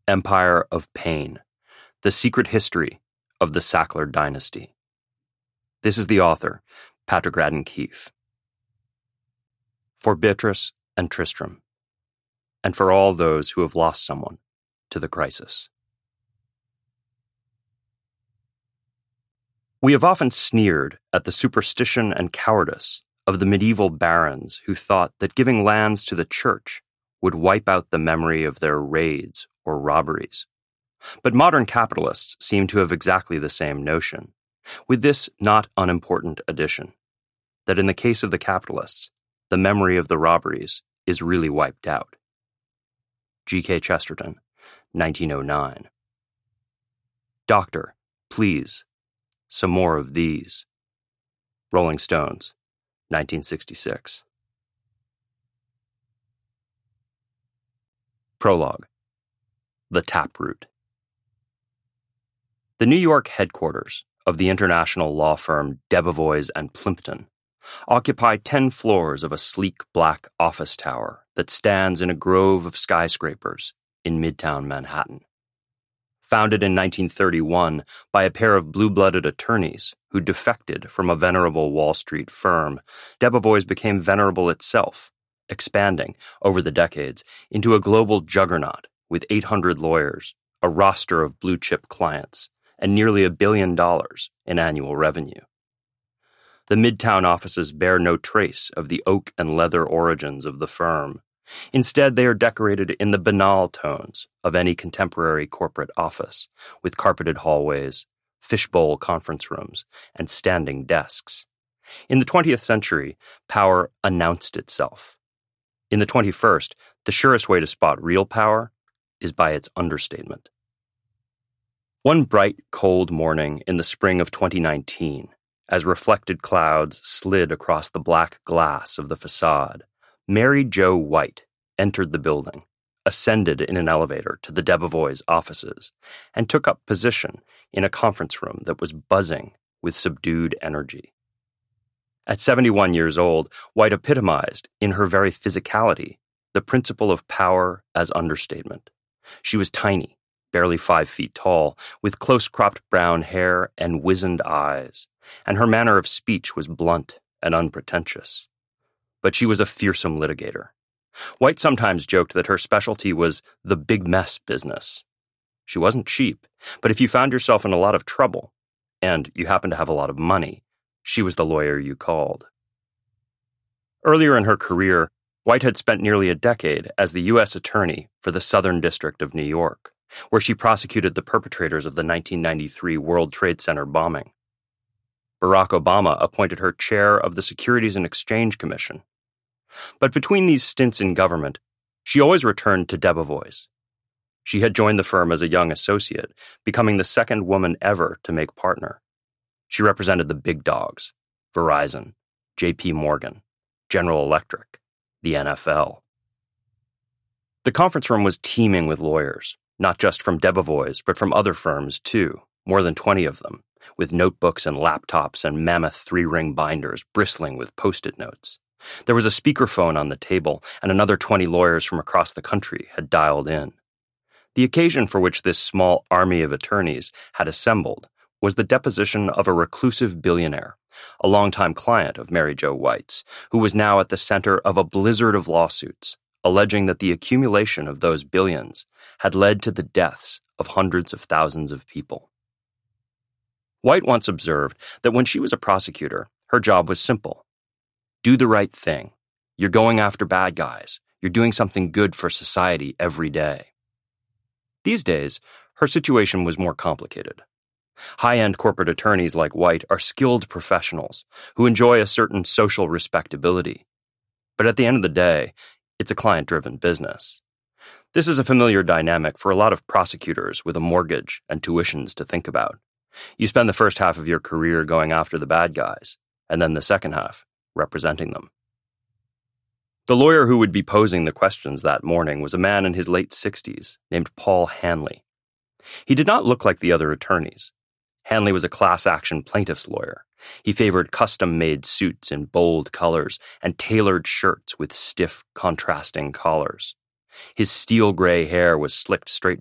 Empire of Pain, The Secret History of the Sackler Dynasty. This is the author, Patrick Radden Keefe. For Beatrice and Tristram, and for all those who have lost someone to the crisis. We have often sneered at the superstition and cowardice of the medieval barons who thought that giving lands to the church would wipe out the memory of their raids or robberies. But modern capitalists seem to have exactly the same notion, with this not unimportant addition, that in the case of the capitalists, the memory of the robberies is really wiped out. G.K. Chesterton, 1909. Doctor, please, some more of these. Rolling Stones, 1966. Prologue. The Taproot. The New York headquarters of the international law firm Debevoise and Plimpton occupy 10 floors of a sleek black office tower that stands in a grove of skyscrapers in Midtown Manhattan. Founded in 1931 by a pair of blue-blooded attorneys who defected from a venerable Wall Street firm, Debevoise became venerable itself, expanding over the decades into a global juggernaut with 800 lawyers, a roster of blue-chip clients, and nearly $1 billion in annual revenue. The Midtown offices bear no trace of the oak and leather origins of the firm. Instead, they are decorated in the banal tones of any contemporary corporate office, with carpeted hallways, fishbowl conference rooms, and standing desks. In the 20th century, power announced itself. In the 21st, the surest way to spot real power is by its understatement. One bright, cold morning in the spring of 2019, as reflected clouds slid across the black glass of the facade, Mary Jo White entered the building, ascended in an elevator to the Debevoise offices, and took up position in a conference room that was buzzing with subdued energy. At 71 years old, White epitomized, in her very physicality, the principle of power as understatement. She was tiny, barely 5 feet tall, with close-cropped brown hair and wizened eyes, and her manner of speech was blunt and unpretentious. But she was a fearsome litigator. White sometimes joked that her specialty was the big mess business. She wasn't cheap, but if you found yourself in a lot of trouble, and you happened to have a lot of money, she was the lawyer you called. Earlier in her career, White had spent nearly a decade as the U.S. Attorney for the Southern District of New York, where she prosecuted the perpetrators of the 1993 World Trade Center bombing. Barack Obama appointed her chair of the Securities and Exchange Commission. But between these stints in government, she always returned to Debevoise. She had joined the firm as a young associate, becoming the second woman ever to make partner. She represented the big dogs, Verizon, J.P. Morgan, General Electric, the NFL. The conference room was teeming with lawyers, not just from Debevoise, but from other firms too, more than 20 of them, with notebooks and laptops and mammoth 3-ring binders bristling with Post-it notes. There was a speakerphone on the table, and another 20 lawyers from across the country had dialed in. The occasion for which this small army of attorneys had assembled was the deposition of a reclusive billionaire, a longtime client of Mary Jo White's, who was now at the center of a blizzard of lawsuits, alleging that the accumulation of those billions had led to the deaths of hundreds of thousands of people. White once observed that when she was a prosecutor, her job was simple. Do the right thing. You're going after bad guys. You're doing something good for society every day. These days, her situation was more complicated. High-end corporate attorneys like White are skilled professionals who enjoy a certain social respectability. But at the end of the day, it's a client-driven business. This is a familiar dynamic for a lot of prosecutors with a mortgage and tuitions to think about. You spend the first half of your career going after the bad guys, and then the second half representing them. The lawyer who would be posing the questions that morning was a man in his late 60s named Paul Hanley. He did not look like the other attorneys. Hanley was a class-action plaintiff's lawyer. He favored custom-made suits in bold colors and tailored shirts with stiff, contrasting collars. His steel-gray hair was slicked straight